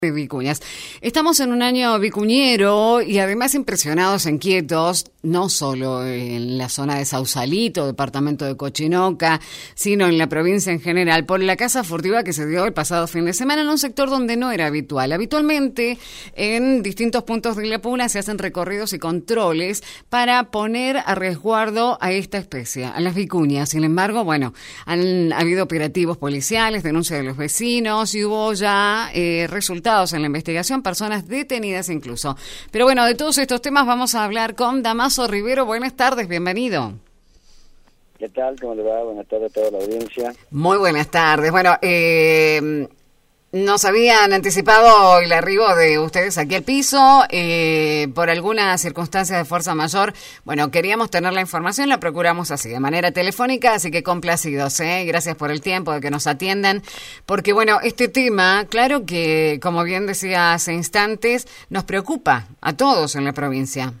De Vicuñas. Estamos en un año vicuñero y además impresionados, inquietos, no solo en la zona de Sausalito, departamento de Cochinoca, sino en la provincia en general, por la caza furtiva que se dio el pasado fin de semana en un sector donde no era habitual. Habitualmente, en distintos puntos de la Puna se hacen recorridos y controles para poner a resguardo a esta especie, a las vicuñas. Sin embargo, han habido operativos policiales, denuncias de los vecinos y hubo ya resultados en la investigación, personas detenidas incluso. Pero bueno, de todos estos temas vamos a hablar con Damaso Rivero. Buenas tardes, bienvenido. ¿Qué tal? ¿Cómo le va? Buenas tardes a toda la audiencia. Muy buenas tardes. Bueno, nos habían anticipado el arribo de ustedes aquí al piso por algunas circunstancias de fuerza mayor. Bueno, queríamos tener la información, la procuramos así, de manera telefónica, así que complacidos, gracias por el tiempo de que nos atiendan, porque bueno, este tema, claro que, como bien decía hace instantes, nos preocupa a todos en la provincia.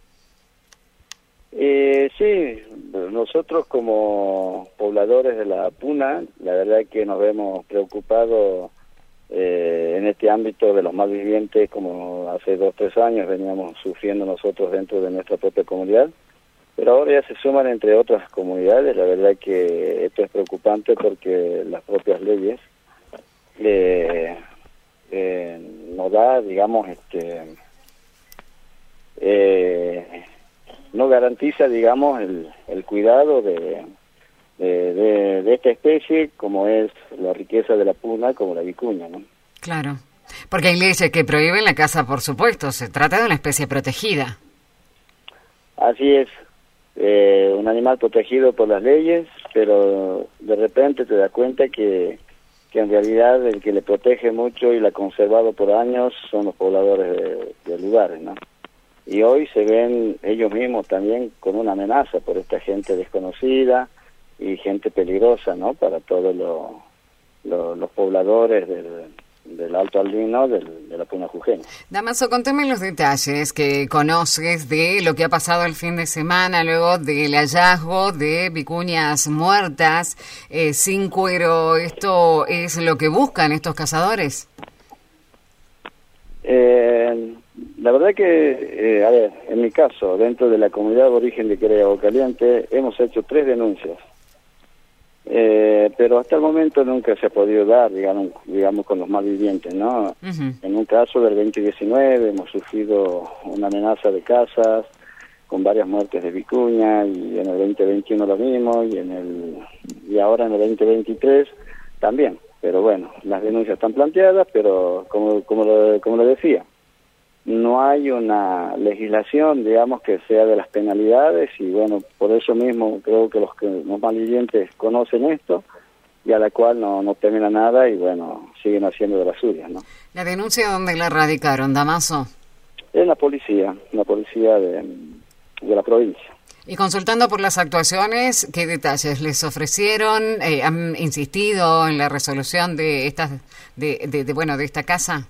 Sí, nosotros como pobladores de la Puna, la verdad que nos vemos preocupados en este ámbito de los malvivientes, como hace 2 o 3 años veníamos sufriendo nosotros dentro de nuestra propia comunidad, pero ahora ya se suman entre otras comunidades. La verdad que esto es preocupante porque las propias leyes nos da, digamos, no garantiza, digamos, el cuidado de esta especie, como es la riqueza de la Puna, como la vicuña, ¿no? Claro, porque hay leyes que prohíben la caza, por supuesto, se trata de una especie protegida. Así es, un animal protegido por las leyes, pero de repente te das cuenta que en realidad el que le protege mucho y la ha conservado por años son los pobladores de lugares, ¿no? Y hoy se ven ellos mismos también con una amenaza por esta gente desconocida y gente peligrosa, ¿no? Para todos los pobladores del Alto Albino, de la Puna jujeña. Damaso, contame los detalles que conoces de lo que ha pasado el fin de semana luego del hallazgo de vicuñas muertas sin cuero. ¿Esto es lo que buscan estos cazadores? La verdad que, a ver, en mi caso, dentro de la comunidad de origen de Querey Aguacaliente, hemos hecho 3 denuncias. Pero hasta el momento nunca se ha podido dar, digamos con los malvivientes, ¿no? Uh-huh. En un caso del 2019 hemos sufrido una amenaza de cazas con varias muertes de vicuña, y en el 2021 lo mismo, y ahora en el 2023 también. Pero bueno, las denuncias están planteadas, pero como lo decía, no hay una legislación, digamos, que sea de las penalidades, y bueno, por eso mismo creo que los malvivientes conocen esto, y a la cual no temen a nada, y bueno, siguen haciendo de las suyas, ¿no? ¿La denuncia dónde la radicaron, Damaso? En la policía de la provincia. Y consultando por las actuaciones, ¿qué detalles les ofrecieron? ¿Han insistido en la resolución de esta casa?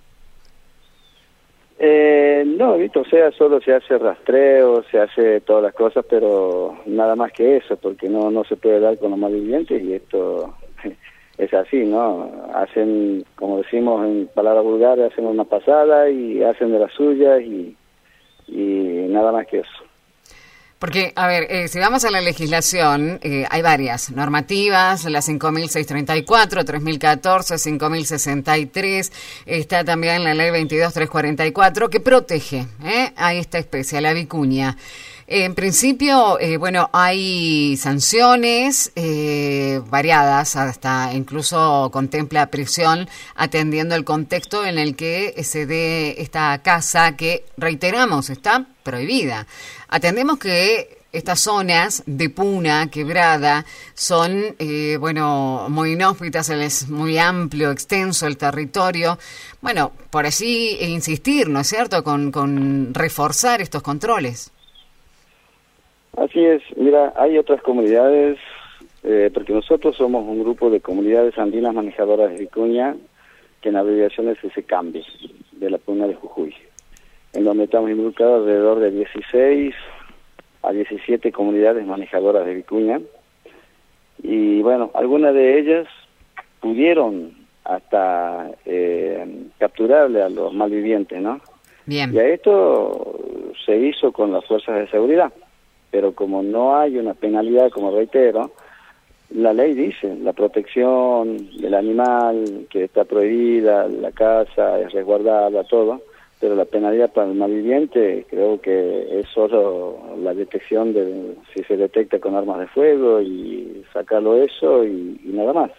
No, o sea, solo se hace rastreo, se hace todas las cosas, pero nada más que eso, porque no se puede dar con los malvivientes, y esto es así, ¿no? Hacen, como decimos en palabras vulgares, hacen una pasada y hacen de las suyas, y nada más que eso. Porque, a ver, si vamos a la legislación, hay varias normativas, la 5.634, 3.014, 5.063, está también la ley 22.344, que protege a esta especie, a la vicuña. En principio, hay sanciones variadas, hasta incluso contempla prisión, atendiendo el contexto en el que se dé esta caza que, reiteramos, está prohibida. Atendemos que estas zonas de Puna, Quebrada, son, muy inhóspitas, es muy amplio, extenso el territorio. Bueno, por así insistir, ¿no es cierto?, con reforzar estos controles. Así es, mira, hay otras comunidades, porque nosotros somos un grupo de comunidades andinas manejadoras de vicuña, que en abreviación es SECAMBI, de la Puna de Jujuy, en donde estamos involucrados alrededor de 16 a 17 comunidades manejadoras de vicuña, y bueno, algunas de ellas pudieron hasta capturarle a los malvivientes, ¿no? Bien. Y a esto se hizo con las fuerzas de seguridad, pero como no hay una penalidad, como reitero, la ley dice, la protección del animal, que está prohibida, la caza es resguardada, todo, pero la penalidad para el malviviente creo que es solo la detección de si se detecta con armas de fuego y sacarlo eso y nada más.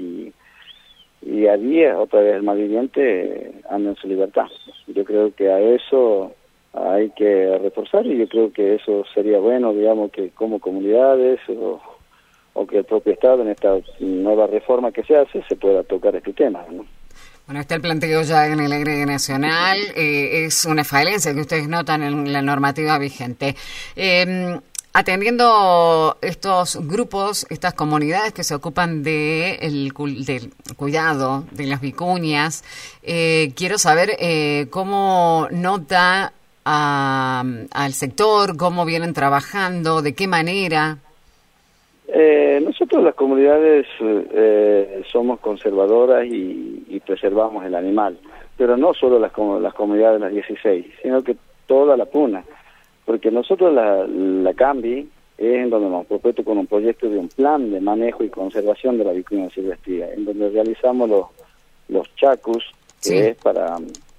Y a día, otra vez, el malviviente anda en su libertad. Yo creo que a eso hay que reforzar y yo creo que eso sería bueno, digamos, que como comunidades o que el propio Estado en esta nueva reforma que se hace se pueda tocar este tema, ¿no? Bueno, está el planteo ya en el agregado nacional, es una falencia que ustedes notan en la normativa vigente. Atendiendo estos grupos, estas comunidades que se ocupan del cuidado de las vicuñas, quiero saber cómo nota al sector, cómo vienen trabajando, de qué manera. Nosotros las comunidades somos conservadoras y preservamos el animal, pero no solo las comunidades de las 16, sino que toda la puna, porque nosotros la CAMBI es en donde nos propuesto con un proyecto de un plan de manejo y conservación de la vicuña silvestría, en donde realizamos los chacus, que sí, es para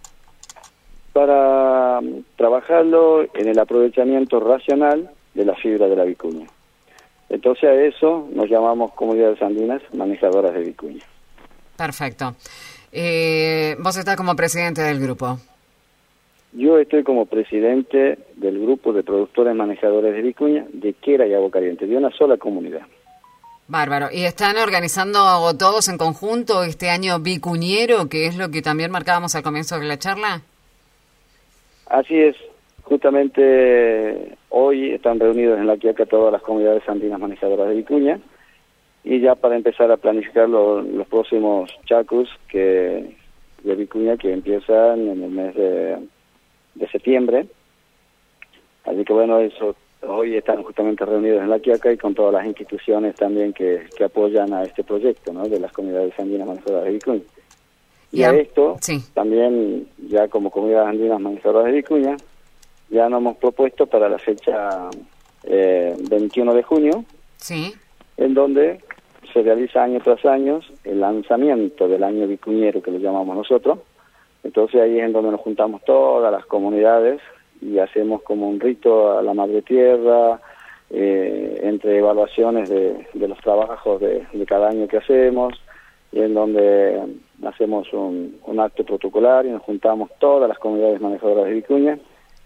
trabajarlo en el aprovechamiento racional de la fibra de la vicuña. Entonces a eso nos llamamos comunidades andinas manejadoras de vicuña. Perfecto. Vos estás como presidente del grupo. Yo estoy como presidente del grupo de productores manejadores de vicuña de Quera y Agua Caliente, de una sola comunidad. Bárbaro. ¿Y están organizando todos en conjunto este año vicuñero, que es lo que también marcábamos al comienzo de la charla? Así es. Justamente hoy están reunidos en La Quiaca todas las comunidades andinas manejadoras de vicuña y ya para empezar a planificar los próximos chacus de vicuña que empiezan en el mes de septiembre. Así que bueno, eso hoy están justamente reunidos en La Quiaca y con todas las instituciones también que apoyan a este proyecto, ¿no?, de las comunidades andinas manejadoras de vicuña. Y a esto, sí, también ya como comunidades andinas manejadoras de vicuña, ya nos hemos propuesto para la fecha 21 de junio, sí, en donde se realiza año tras año el lanzamiento del año vicuñero, que lo llamamos nosotros. Entonces ahí es en donde nos juntamos todas las comunidades y hacemos como un rito a la Madre Tierra, entre evaluaciones de los trabajos de cada año que hacemos, y en donde hacemos un acto protocolar y nos juntamos todas las comunidades manejadoras de vicuña.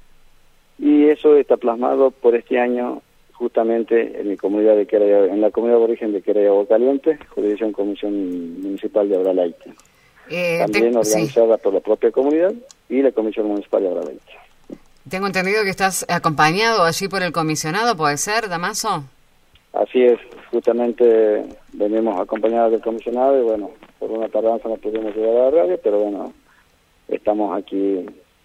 Y eso está plasmado por este año justamente en mi comunidad en la comunidad de origen de Quera y Agua Caliente, jurisdicción Comisión Municipal de Abralaite. También organizada por la propia comunidad y la Comisión Municipal de Abralaite. Tengo entendido que estás acompañado allí por el comisionado, ¿puede ser, Damaso? Así es, justamente venimos acompañados del comisionado y bueno, por una tardanza no pudimos llegar a la radio, pero bueno, estamos aquí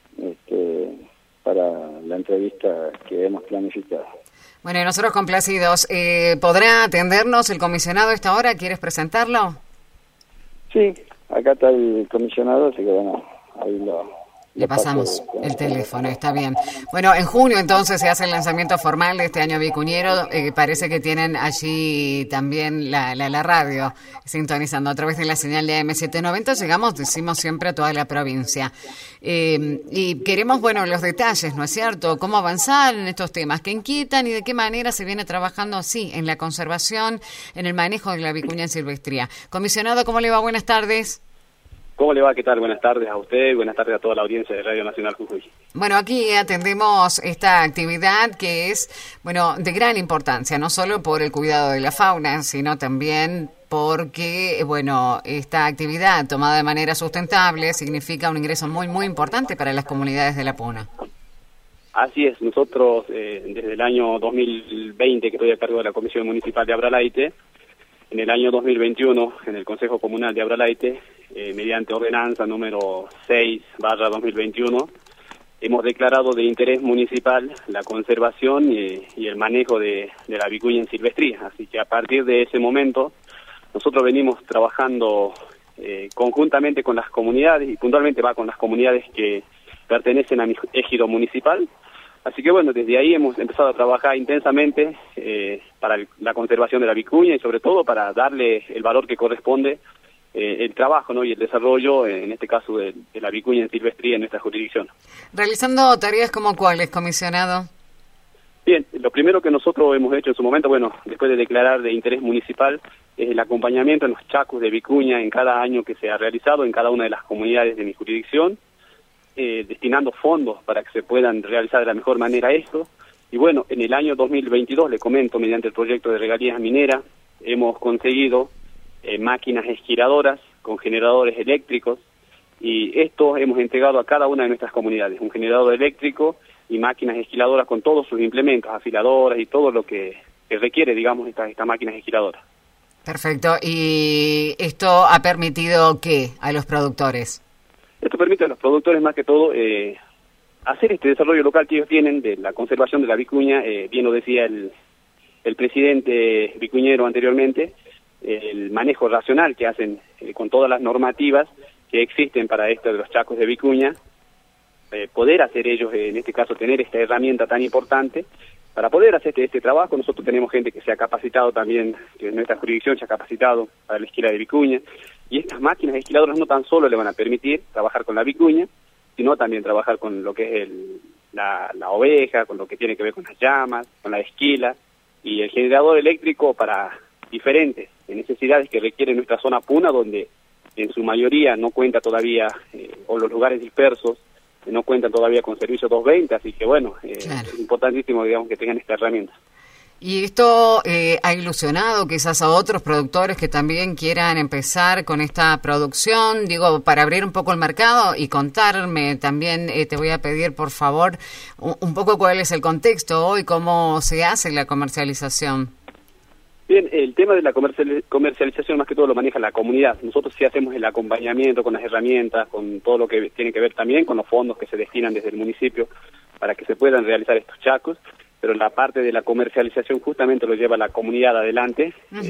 para la entrevista que hemos planificado. Bueno, y nosotros complacidos. ¿Podrá atendernos el comisionado a esta hora? ¿Quieres presentarlo? Sí, acá está el comisionado, así que bueno, ahí le pasamos el teléfono, está bien. Bueno, en junio entonces se hace el lanzamiento formal de este año vicuñero. Parece que tienen allí también la radio sintonizando a través de la señal de AM790. Llegamos, decimos siempre, a toda la provincia. Y queremos, bueno, los detalles, ¿no es cierto? Cómo avanzar en estos temas que inquietan y de qué manera se viene trabajando así en la conservación, en el manejo de la vicuña en silvestría. Comisionado, ¿cómo le va? Buenas tardes. ¿Cómo le va? ¿Qué tal? Buenas tardes a usted y buenas tardes a toda la audiencia de Radio Nacional Jujuy. Bueno, aquí atendemos esta actividad que es, bueno, de gran importancia, no solo por el cuidado de la fauna, sino también porque, bueno, esta actividad tomada de manera sustentable significa un ingreso muy, muy importante para las comunidades de la Puna. Así es, nosotros desde el año 2020 que estoy a cargo de la Comisión Municipal de Abralaite, en el año 2021 en el Consejo Comunal de Abralaite, mediante ordenanza número 6/2021, hemos declarado de interés municipal la conservación y el manejo de la vicuña en silvestría. Así que a partir de ese momento nosotros venimos trabajando conjuntamente con las comunidades, y puntualmente va con las comunidades que pertenecen a mi ejido municipal. Así que bueno, desde ahí hemos empezado a trabajar intensamente para la conservación de la vicuña y sobre todo para darle el valor que corresponde el trabajo, ¿no?, y el desarrollo, en este caso de la vicuña en silvestría en nuestra jurisdicción. ¿Realizando tareas como cuáles, comisionado? Bien, lo primero que nosotros hemos hecho en su momento, bueno, después de declarar de interés municipal, es el acompañamiento en los chacos de vicuña en cada año que se ha realizado en cada una de las comunidades de mi jurisdicción, destinando fondos para que se puedan realizar de la mejor manera esto. Y bueno, en el año 2022, le comento, mediante el proyecto de regalías mineras, hemos conseguido máquinas esquiladoras con generadores eléctricos, y esto hemos entregado a cada una de nuestras comunidades, un generador eléctrico y máquinas esquiladoras con todos sus implementos, afiladoras y todo lo que requiere, digamos, estas máquinas esquiladoras. Perfecto. ¿Y esto ha permitido qué a los productores? Esto permite a los productores, más que todo, hacer este desarrollo local que ellos tienen de la conservación de la vicuña. Bien lo decía el presidente vicuñero anteriormente, el manejo racional que hacen con todas las normativas que existen para esto de los chacos de vicuña, poder hacer ellos, en este caso, tener esta herramienta tan importante para poder hacer este trabajo. Nosotros tenemos gente que se ha capacitado también, que en nuestra jurisdicción se ha capacitado para la esquila de vicuña, y estas máquinas esquiladoras no tan solo le van a permitir trabajar con la vicuña, sino también trabajar con lo que es la oveja, con lo que tiene que ver con las llamas, con la esquila, y el generador eléctrico para diferentes necesidades que requiere nuestra zona puna, donde en su mayoría no cuenta todavía, o los lugares dispersos, no cuentan todavía con servicio 220, así que bueno, claro, es importantísimo, digamos, que tengan esta herramienta. ¿Y esto ha ilusionado quizás a otros productores que también quieran empezar con esta producción? Digo, para abrir un poco el mercado y contarme también, te voy a pedir por favor un poco cuál es el contexto hoy, cómo se hace la comercialización. Bien, el tema de la comercialización más que todo lo maneja la comunidad. Nosotros sí hacemos el acompañamiento con las herramientas, con todo lo que tiene que ver también con los fondos que se destinan desde el municipio para que se puedan realizar estos chacos, pero la parte de la comercialización justamente lo lleva la comunidad adelante.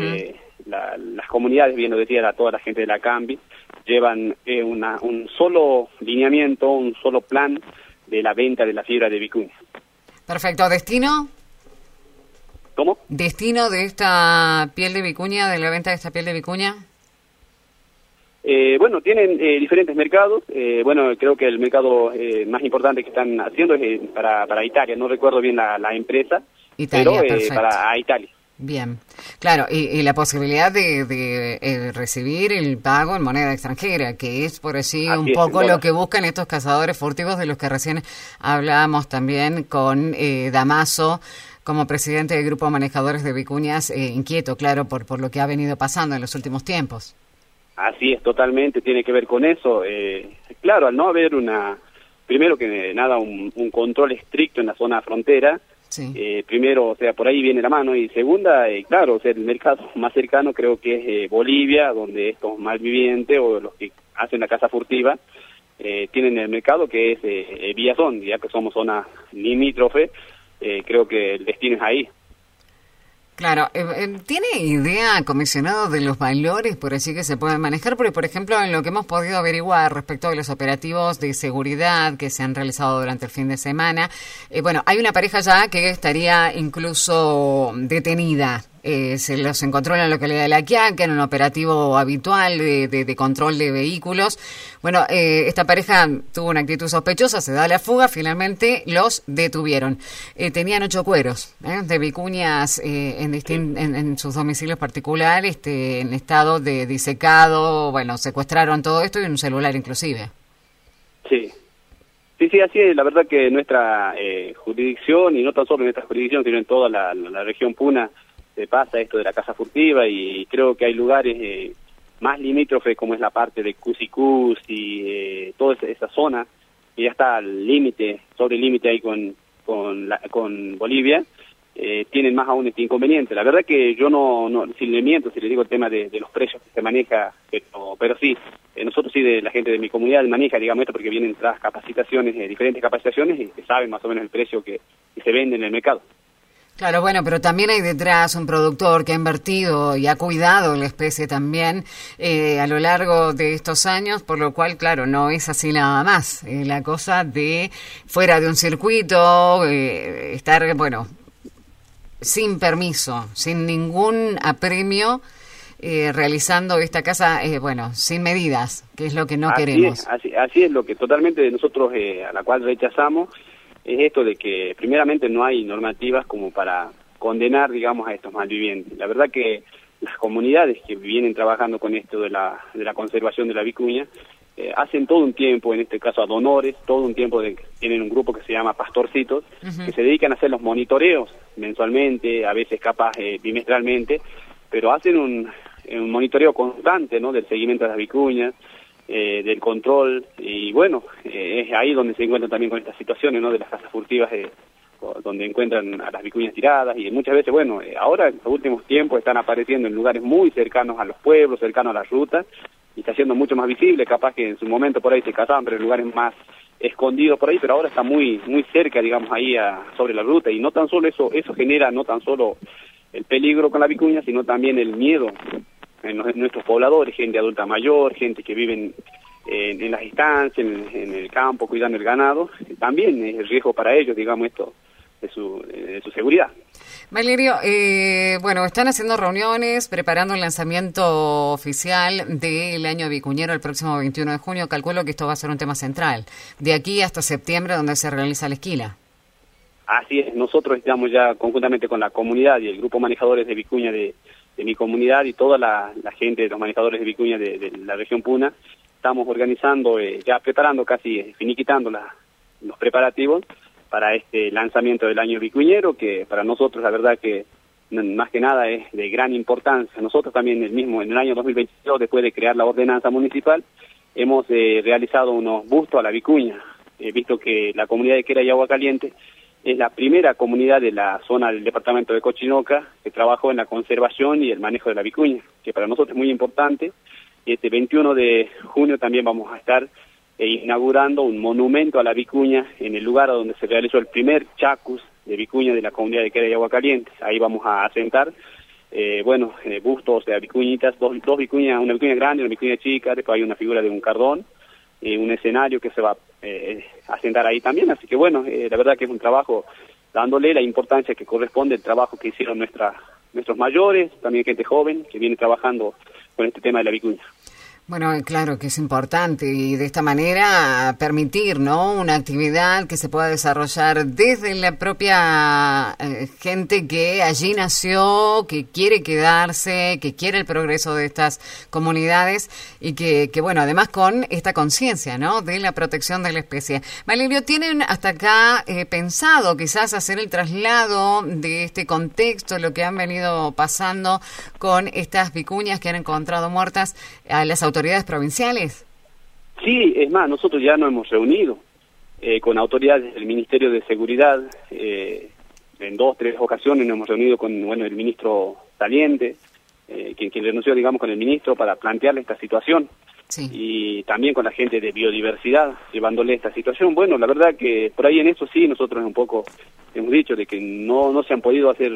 Las comunidades, bien lo decía toda la gente de la Cambi, llevan un solo lineamiento, un solo plan de la venta de la fibra de vicuña. Perfecto. ¿Destino? ¿Cómo? ¿Destino de esta piel de vicuña, de la venta de esta piel de vicuña? Bueno, tienen diferentes mercados. Bueno, creo que el mercado más importante que están haciendo es para Italia. No recuerdo bien la empresa, Italia, pero para Italia. Bien, claro, y la posibilidad de recibir el pago en moneda extranjera, que es por así un poco lo que buscan estos cazadores furtivos de los que recién hablábamos también con Damaso, como presidente del Grupo Manejadores de Vicuñas, inquieto, claro, por lo que ha venido pasando en los últimos tiempos. Así es, totalmente, tiene que ver con eso. Claro, al no haber primero que nada, un control estricto en la zona frontera, sí. Primero, o sea, por ahí viene la mano, y segunda, claro, o sea, el mercado más cercano creo que es Bolivia, donde estos malvivientes o los que hacen la caza furtiva tienen el mercado que es Villazón, ya que somos zona limítrofe. Creo que el destino es ahí. Claro, ¿tiene idea, comisionado, de los valores por así que se pueden manejar? Porque, por ejemplo, en lo que hemos podido averiguar respecto de los operativos de seguridad que se han realizado durante el fin de semana, bueno, hay una pareja ya que estaría incluso detenida. Se los encontró en la localidad de La Quiaca, en un operativo habitual de control de vehículos. Bueno, esta pareja tuvo una actitud sospechosa, se da la fuga, finalmente los detuvieron. Tenían 8 cueros de vicuñas en sus domicilios particulares, en estado de disecado. Bueno, secuestraron todo esto y un celular inclusive. Sí, así es. La verdad que en nuestra jurisdicción, y no tan solo en nuestra jurisdicción, sino en toda la región Puna, se pasa esto de la caza furtiva, y creo que hay lugares más limítrofes, como es la parte de Cusicus y toda esa zona, que ya está al límite, sobre el límite ahí con Bolivia, tienen más aún este inconveniente. La verdad que yo no si le miento, si le digo el tema de los precios que se maneja, pero sí, nosotros sí, de la gente de mi comunidad maneja, digamos, esto porque vienen tras capacitaciones, diferentes capacitaciones, y que saben más o menos el precio que se vende en el mercado. Claro, bueno, pero también hay detrás un productor que ha invertido y ha cuidado la especie también a lo largo de estos años, por lo cual, claro, no es así nada más. La cosa de fuera de un circuito, estar, bueno, sin permiso, sin ningún apremio, realizando esta casa, bueno, sin medidas, que es lo que no queremos. Así es lo que totalmente nosotros, a la cual rechazamos, es esto de que primeramente no hay normativas como para condenar, digamos, a estos malvivientes. La verdad que las comunidades que vienen trabajando con esto de la conservación de la vicuña, hacen todo un tiempo, en este caso a donores, todo un tiempo tienen un grupo que se llama Pastorcitos, que se dedican a hacer los monitoreos mensualmente, a veces capaz bimestralmente, pero hacen un monitoreo constante, ¿no?, del seguimiento de las vicuñas, del control, y bueno, es ahí donde se encuentran también con estas situaciones, ¿no?, de las casas furtivas, donde encuentran a las vicuñas tiradas, y muchas veces, bueno, ahora en los últimos tiempos están apareciendo en lugares muy cercanos a los pueblos, cercanos a las rutas, y está siendo mucho más visible, capaz que en su momento por ahí se cazaban, pero en lugares más escondidos por ahí, pero ahora está muy cerca, digamos, ahí sobre la ruta, y no tan solo eso genera no tan solo el peligro con la vicuña, sino también el miedo en nuestros pobladores, gente adulta mayor, gente que vive en las estancias, en el campo, cuidando el ganado, también es el riesgo para ellos, digamos, esto de su seguridad. Valerio, bueno, están haciendo reuniones, preparando el lanzamiento oficial del año vicuñero el próximo 21 de junio. Calculo que esto va a ser un tema central, de aquí hasta septiembre, donde se realiza la esquila. Así es, nosotros estamos ya conjuntamente con la comunidad y el grupo manejadores de vicuña de mi comunidad y toda la gente de los manejadores de vicuña de la región Puna, estamos organizando, ya preparando, casi finiquitando los preparativos para este lanzamiento del año vicuñero, que para nosotros la verdad que más que nada es de gran importancia. Nosotros también en el año 2022, después de crear la ordenanza municipal, hemos realizado unos bustos a la vicuña, visto que la comunidad de Quera y Agua Caliente es la primera comunidad de la zona del departamento de Cochinoca que trabajó en la conservación y el manejo de la vicuña, que para nosotros es muy importante. Este 21 de junio también vamos a estar inaugurando un monumento a la vicuña en el lugar donde se realizó el primer chacus de vicuña de la comunidad de Quera y Agua Caliente. Ahí vamos a asentar, bustos de vicuñitas, dos vicuñas, una vicuña grande, una vicuña chica, después hay una figura de un cardón, un escenario que se va a sentar ahí también, así que bueno, la verdad que es un trabajo dándole la importancia que corresponde al trabajo que hicieron nuestros mayores, también gente joven que viene trabajando con este tema de la vicuña. Bueno, claro que es importante y de esta manera permitir, ¿no?, una actividad que se pueda desarrollar desde la propia gente que allí nació, que quiere quedarse, que quiere el progreso de estas comunidades y que bueno, además con esta conciencia, ¿no?, de la protección de la especie. Valerio, ¿tienen hasta acá pensado quizás hacer el traslado de este contexto, lo que han venido pasando con estas vicuñas que han encontrado muertas a las autoridades provinciales? Sí, es más, nosotros ya nos hemos reunido con autoridades del Ministerio de Seguridad, en 2 o 3 ocasiones nos hemos reunido con el ministro saliente, quien renunció, digamos, con el ministro para plantearle esta situación, sí, y también con la gente de biodiversidad, llevándole esta situación. Bueno, la verdad que por ahí en eso sí, nosotros un poco hemos dicho de que no se han podido hacer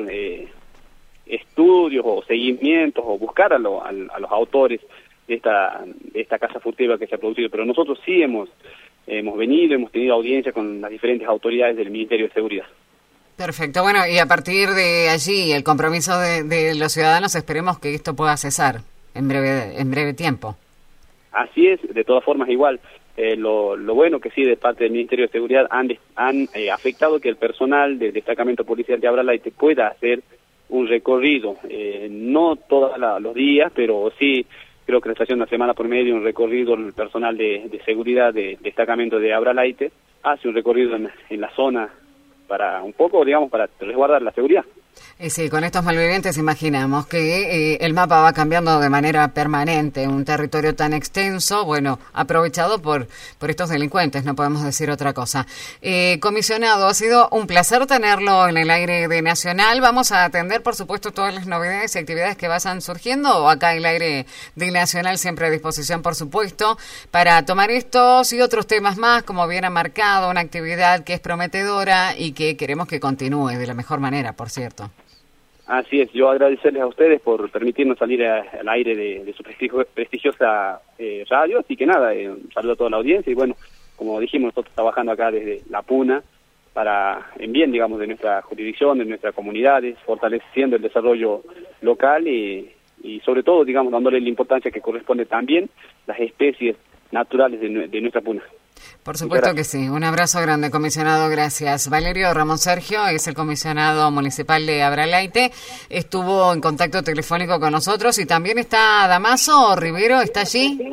estudios o seguimientos o buscar a los autores de esta casa furtiva que se ha producido, pero nosotros sí hemos venido, hemos tenido audiencia con las diferentes autoridades del Ministerio de Seguridad. Perfecto, bueno, y a partir de allí el compromiso de los ciudadanos, esperemos que esto pueda cesar en breve tiempo. Así es, de todas formas igual, lo bueno que sí de parte del Ministerio de Seguridad han afectado que el personal del destacamento policial de Abralaite pueda hacer un recorrido, no todos los días, pero sí creo que la estación de una semana por medio, un recorrido, el personal de seguridad del destacamento de Abralaite hace un recorrido en la zona para un poco, digamos, para resguardar la seguridad. Y sí, con estos malvivientes imaginamos que el mapa va cambiando de manera permanente. Un territorio tan extenso, bueno, aprovechado por estos delincuentes, no podemos decir otra cosa. Comisionado, ha sido un placer tenerlo en el aire de Nacional. Vamos a atender, por supuesto, todas las novedades y actividades que vayan surgiendo. Acá el aire de Nacional siempre a disposición, por supuesto, para tomar estos y otros temas más, como bien ha marcado, una actividad que es prometedora y que queremos que continúe de la mejor manera, por cierto. Así es, yo agradecerles a ustedes por permitirnos salir al aire de su prestigiosa radio, así que nada, un saludo a toda la audiencia y bueno, como dijimos, nosotros trabajando acá desde La Puna en bien, digamos, de nuestra jurisdicción, de nuestras comunidades, fortaleciendo el desarrollo local y sobre todo, digamos, dándole la importancia que corresponde también las especies naturales de nuestra Puna. Por supuesto que sí. Un abrazo grande, comisionado. Gracias. Valerio Ramón Sergio es el comisionado municipal de Abralaite. Estuvo en contacto telefónico con nosotros y también está Damaso Rivero. ¿Está allí?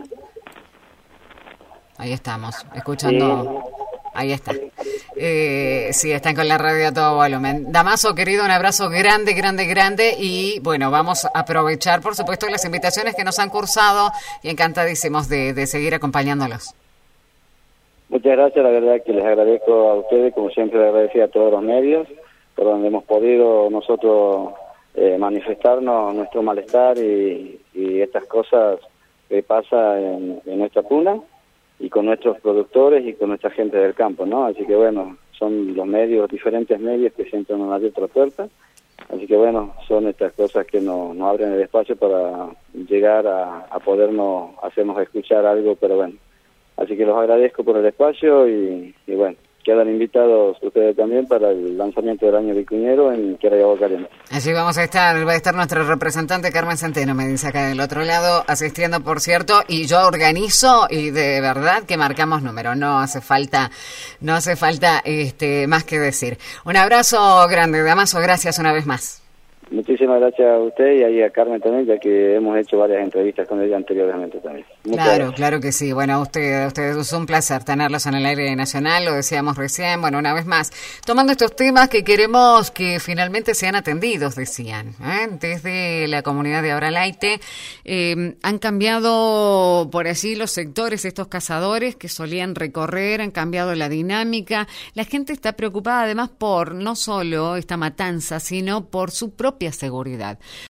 Ahí estamos, escuchando. Ahí está. Sí, están con la radio a todo volumen. Damaso, querido, un abrazo grande, grande, grande. Y bueno, vamos a aprovechar, por supuesto, las invitaciones que nos han cursado y encantadísimos de seguir acompañándolos. Muchas gracias, la verdad que les agradezco a ustedes, como siempre les agradecí a todos los medios, por donde hemos podido nosotros manifestarnos nuestro malestar y estas cosas que pasan en nuestra Puna y con nuestros productores y con nuestra gente del campo, ¿no? Así que bueno, son los medios, diferentes medios que siempre nos abierto la puerta, así que bueno, son estas cosas que nos abren el espacio para llegar a podernos hacernos escuchar algo, pero bueno. Así que los agradezco por el espacio y bueno, quedan invitados ustedes también para el lanzamiento del año vicuñero en Querayagua Caliente. Allí va a estar nuestro representante Carmen Centeno, me dice acá del otro lado, asistiendo, por cierto, y yo organizo y de verdad que marcamos número, no hace falta más que decir. Un abrazo grande, Damaso, gracias una vez más. Muchísimas gracias a usted y ahí a Carmen también, ya que hemos hecho varias entrevistas con ella anteriormente también. Claro que sí. Bueno, ustedes es un placer tenerlos en el aire nacional, lo decíamos recién. Bueno, una vez más, tomando estos temas que queremos que finalmente sean atendidos, decían, desde la comunidad de Abralaite. Han cambiado por allí los sectores, estos cazadores que solían recorrer, han cambiado la dinámica. La gente está preocupada además por no solo esta matanza, sino por su propia seguridad.